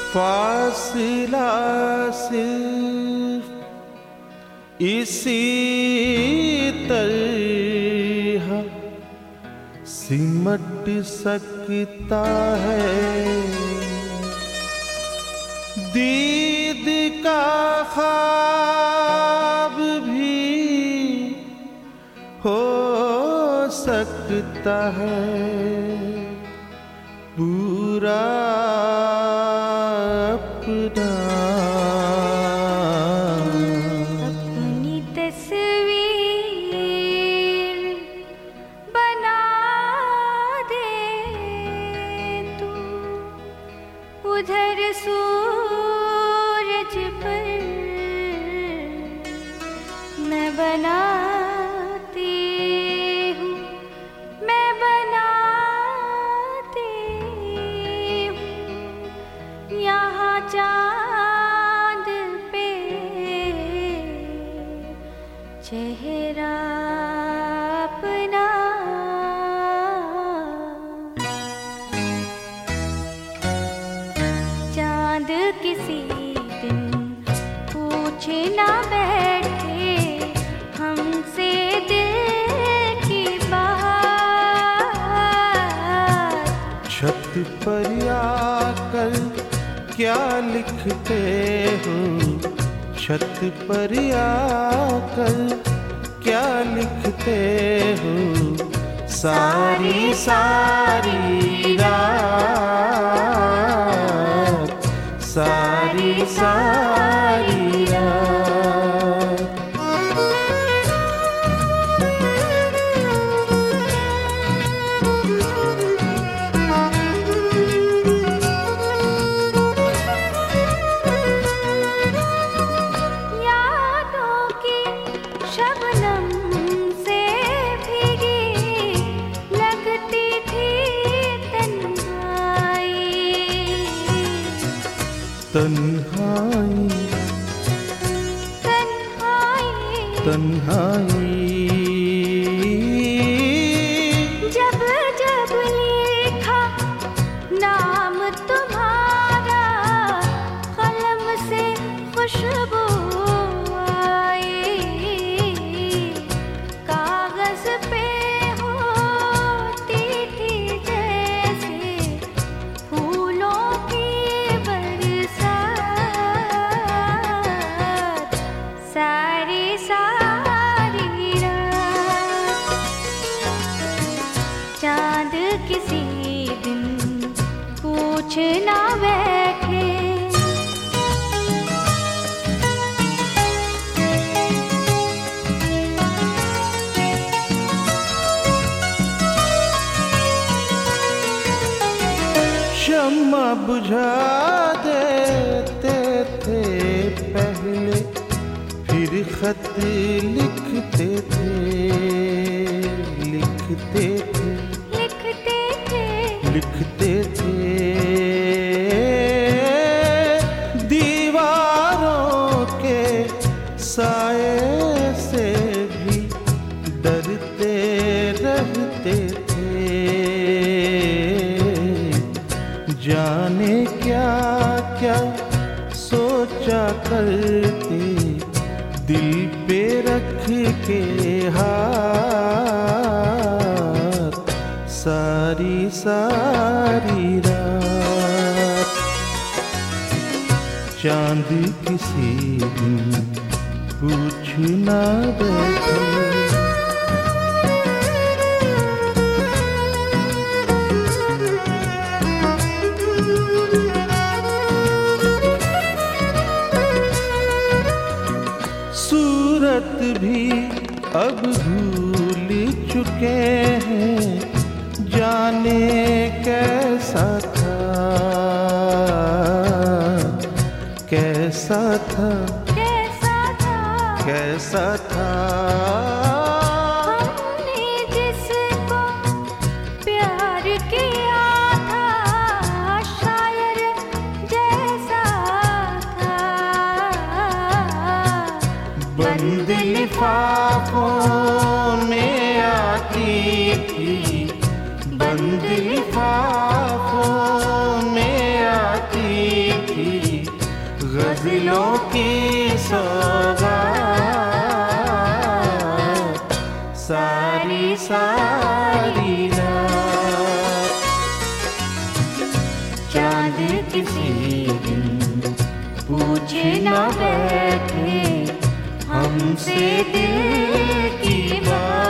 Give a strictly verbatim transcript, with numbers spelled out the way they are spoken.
फासला सिर्फ इसी तरह सिमट सकता है। दीद का ख्वाब भी हो सकता है पूरा अपना। अपनी तस्वीर बना दे तू उधर सूरज पर, मैं बनाती हूँ मैं बनाती हूँ यहाँ चाँद पे चेहरा अपना। चाँद किसी दिन पूछना बैठे हमसे दिल की बात। छत पर आकर क्या लिखते हो, छत पर आकर क्या लिखते हो, सारी सारी रात, सारी सारी रात। यादों की शबनम से भीगी लगती थी तन्हाई। तन्हाई तन्हाई तन्हाई जब जब लिखा नाम तुम्हारा कलम से खुशबू आई। कागज पे होती थी जैसे फूलों की बरसात, सारी सारी रात। चाँद किसी दिन पूछना बैठे शम्मा बुझा देते थे पहले, फिर खत लिखते थे लिखते थे लिखते थे लिखते थे। दीवारों के साए से भी डरते रहते थे। जाने क्या क्या सोचा करते दिल पे रख के हाथ, सारी सारी रात। चांद किसी दिन पूछना बैठे, सूरत भी अब भूल चुके हैं, जाने कैसा था कैसा था कैसा था कैसा था। हमने जिसको प्यार किया था शायर जैसा था। बंद लिफाफों में आती थी, बंद लिफाफों में आती थी सारी रात। चांद किसी दिन पूछे न बैठे हमसे दिल की बात।